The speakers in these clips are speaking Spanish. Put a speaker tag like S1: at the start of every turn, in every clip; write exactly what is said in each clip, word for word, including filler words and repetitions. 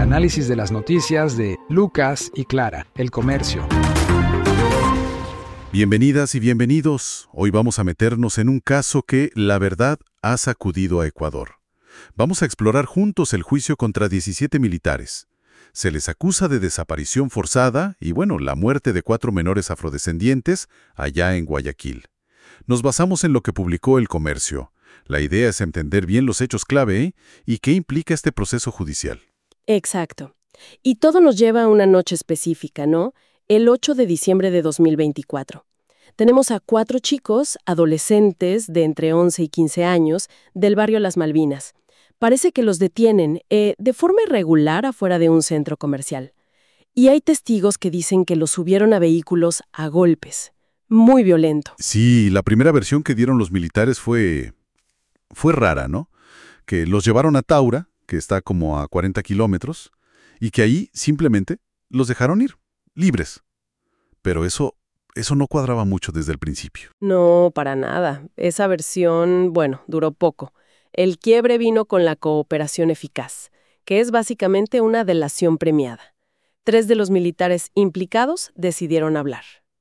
S1: análisis de las noticias de Lucas y Clara, El Comercio.
S2: Bienvenidas y bienvenidos. Hoy vamos a meternos en un caso que, la verdad, ha sacudido a Ecuador. Vamos a explorar juntos el juicio contra diecisiete militares. Se les acusa de desaparición forzada y, bueno, la muerte de cuatro menores afrodescendientes allá en Guayaquil. Nos basamos en lo que publicó El Comercio. La idea es entender bien los hechos clave, ¿eh? Y qué implica este proceso judicial.
S3: Exacto. Y todo nos lleva a una noche específica, ¿no? El ocho de diciembre de dos mil veinticuatro. Tenemos a cuatro chicos, adolescentes de entre once y quince años, del barrio Las Malvinas. Parece que los detienen eh, de forma irregular afuera de un centro comercial. Y hay testigos que dicen que los subieron a vehículos a golpes. Muy violento.
S2: Sí, la primera versión que dieron los militares fue... fue rara, ¿no? Que los llevaron a Taura, que está como a cuarenta kilómetros, y que ahí simplemente los dejaron ir, libres. Pero eso, eso no cuadraba mucho desde el principio.
S3: No, para nada. Esa versión, bueno, duró poco. El quiebre vino con la cooperación eficaz, que es básicamente una delación premiada. Tres de los militares implicados decidieron hablar.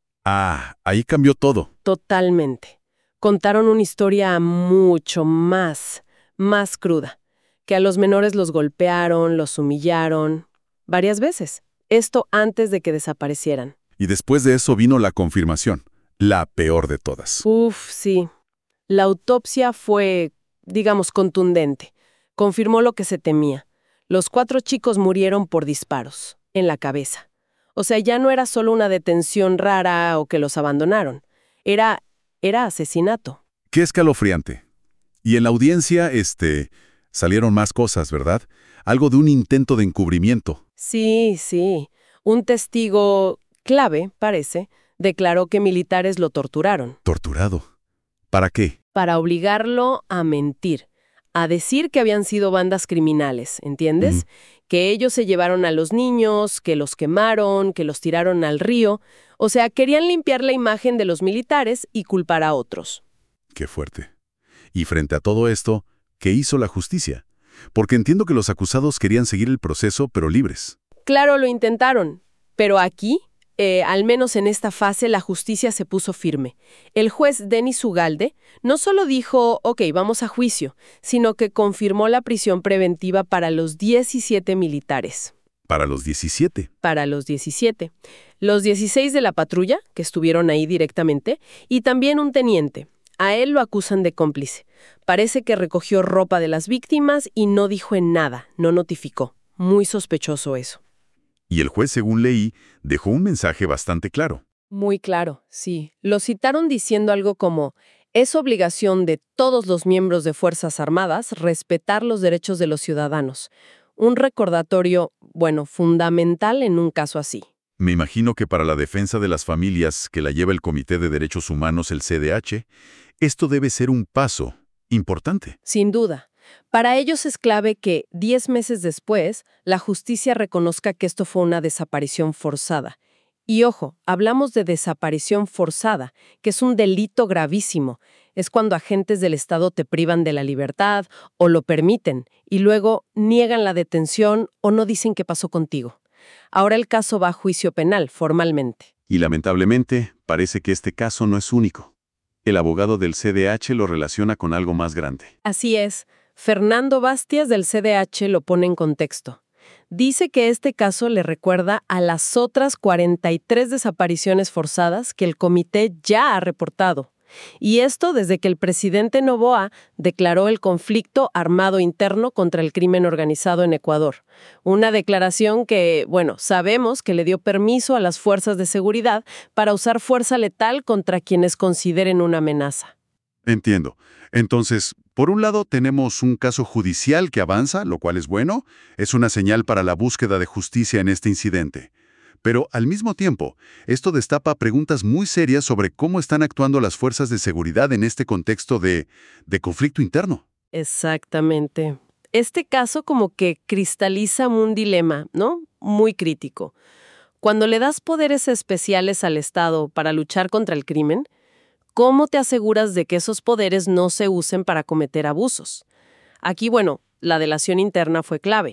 S2: Ah, ahí cambió todo.
S3: Totalmente. Contaron una historia mucho más, más cruda, que a los menores los golpearon, los humillaron, varias veces. Esto antes de que desaparecieran.
S2: Y después de eso vino la confirmación, la peor de todas.
S3: Uf, sí. La autopsia fue, digamos, contundente. Confirmó lo que se temía. Los cuatro chicos murieron por disparos, en la cabeza. O sea, ya no era solo una detención rara o que los abandonaron. Era, era asesinato.
S2: Qué escalofriante. Y en la audiencia, este, salieron más cosas, ¿verdad? Algo de un intento de encubrimiento.
S3: Sí, sí. Un testigo clave, parece, declaró que militares lo torturaron.
S2: ¿Torturado? ¿Para qué?
S3: Para obligarlo a mentir, a decir que habían sido bandas criminales, ¿entiendes?
S2: Ujú.
S3: Que ellos se llevaron a los niños, que los quemaron, que los tiraron al río. O sea, querían limpiar la imagen de los militares y culpar a otros.
S2: Qué fuerte. Y frente a todo esto, ¿qué hizo la justicia? Porque entiendo que los acusados querían seguir el proceso, pero libres.
S3: Claro, lo intentaron, pero aquí, eh, al menos en esta fase, la justicia se puso firme. El juez Denis Ugalde no solo dijo, ok, vamos a juicio, sino que confirmó la prisión preventiva para los diecisiete militares.
S2: Para los diecisiete.
S3: Para los diecisiete. Los dieciséis de la patrulla, que estuvieron ahí directamente, y también un teniente. A él lo acusan de cómplice. Parece que recogió ropa de las víctimas y no dijo en nada, no notificó. Muy sospechoso eso.
S2: Y el juez, según leí, dejó un mensaje bastante claro.
S3: Muy claro, sí. Lo citaron diciendo algo como, es obligación de todos los miembros de Fuerzas Armadas respetar los derechos de los ciudadanos. Un recordatorio, bueno, fundamental en un caso así.
S2: Me imagino que para la defensa de las familias que la lleva el Comité de Derechos Humanos, el C D H, esto debe ser un paso importante.
S3: Sin duda. Para ellos es clave que, diez meses después, la justicia reconozca que esto fue una desaparición forzada. Y ojo, hablamos de desaparición forzada, que es un delito gravísimo. Es cuando agentes del Estado te privan de la libertad o lo permiten, y luego niegan la detención o no dicen qué pasó contigo. Ahora el caso va a juicio penal, formalmente.
S2: Y lamentablemente, parece que este caso no es único. El abogado del C D H lo relaciona con algo más grande.
S3: Así es. Fernando Bastias del C D H lo pone en contexto. Dice que este caso le recuerda a las otras cuarenta y tres desapariciones forzadas que el comité ya ha reportado. Y esto desde que el presidente Noboa declaró el conflicto armado interno contra el crimen organizado en Ecuador. Una declaración que, bueno, sabemos que le dio permiso a las fuerzas de seguridad para usar fuerza letal contra quienes consideren una amenaza.
S2: Entiendo. Entonces, por un lado tenemos un caso judicial que avanza, lo cual es bueno, es una señal para la búsqueda de justicia en este incidente. Pero, al mismo tiempo, esto destapa preguntas muy serias sobre cómo están actuando las fuerzas de seguridad en este contexto de, de conflicto interno.
S3: Exactamente. Este caso como que cristaliza un dilema, ¿no? Muy crítico. Cuando le das poderes especiales al Estado para luchar contra el crimen, ¿cómo te aseguras de que esos poderes no se usen para cometer abusos? Aquí, bueno, la delación interna fue clave.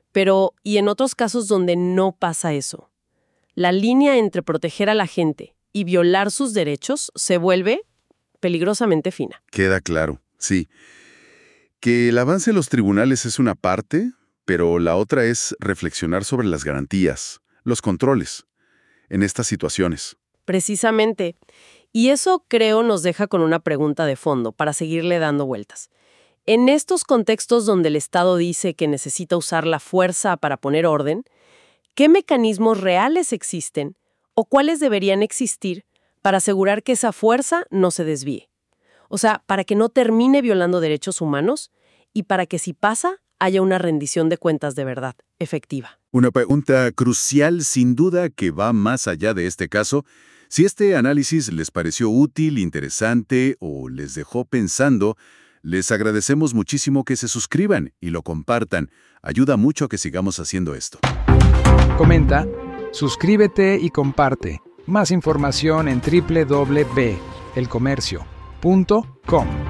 S3: Pero, ¿y en otros casos donde no pasa eso? La línea entre proteger a la gente y violar sus derechos se vuelve peligrosamente fina.
S2: Queda claro, sí. Que el avance en los tribunales es una parte, pero la otra es reflexionar sobre las garantías, los controles, en estas situaciones.
S3: Precisamente. Y eso, creo, nos deja con una pregunta de fondo para seguirle dando vueltas. En estos contextos donde el Estado dice que necesita usar la fuerza para poner orden, ¿qué mecanismos reales existen o cuáles deberían existir para asegurar que esa fuerza no se desvíe? O sea, para que no termine violando derechos humanos y para que si pasa, haya una rendición de cuentas de verdad, efectiva.
S2: Una pregunta crucial, sin duda, que va más allá de este caso. Si este análisis les pareció útil, interesante o les dejó pensando, les agradecemos muchísimo que se suscriban y lo compartan. Ayuda mucho a que sigamos haciendo esto.
S1: Comenta, suscríbete y comparte. Más información en doble u doble u doble u punto el comercio punto com.